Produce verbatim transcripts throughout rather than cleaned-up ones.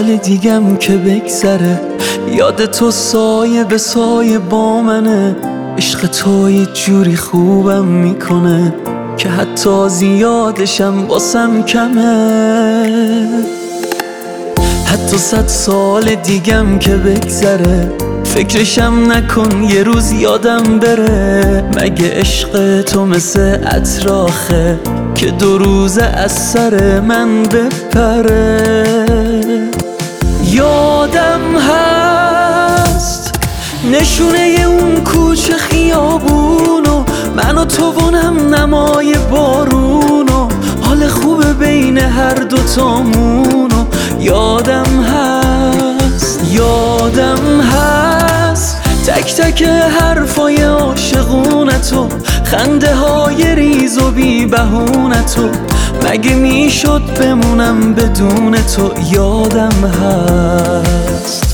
سال دیگم که بگذره، یاد تو سایه به سایه با منه. عشق تو یه جوری خوبم میکنه که حتی زیادشم واسم کمه. حتی صد سال دیگم که بگذره، فکرشم نکن یه روز یادم بره. مگه عشق تو مثل عطراخه که دو روز از سر من بپره؟ یادم هست نشونه اون کوچه خیابونو، من و تو ونم نمای بارونو، حال خوب بین هر دوتامونو. یادم هست یادم هست تک تک حرفای عاشقونتو، خنده های ریز و بی بهونتو. مگه میشد بمونم بدون تو؟ یادم هست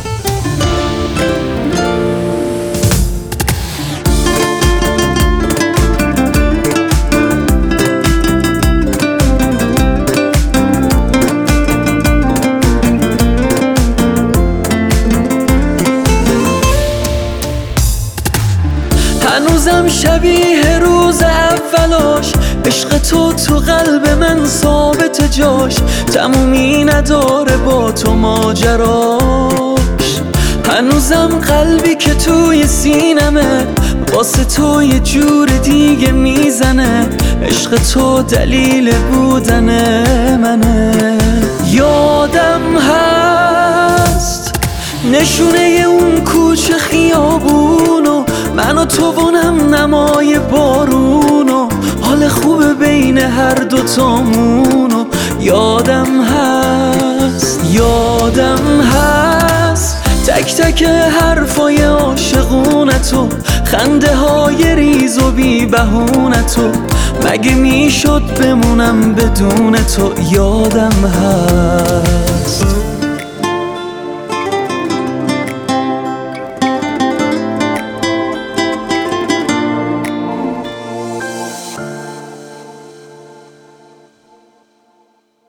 هنوزم شبیه روز اولاش، عشق تو تو قلب من ثابت جاش، تمومی نداره با تو ماجراش. هنوزم قلبی که توی سینمه واسه تو یه جور دیگه میزنه، عشق تو دلیل بودن منه. یادم هست نشونه اون کوچه خیابونو، من و تو ونم نمای بارونو، حال خوب بین هر دوتامونو. یادم هست یادم هست تک تک حرفای عاشقونتو، خنده های ریز و بی بهونتو. مگه میشد بمونم بدون تو؟ یادم هست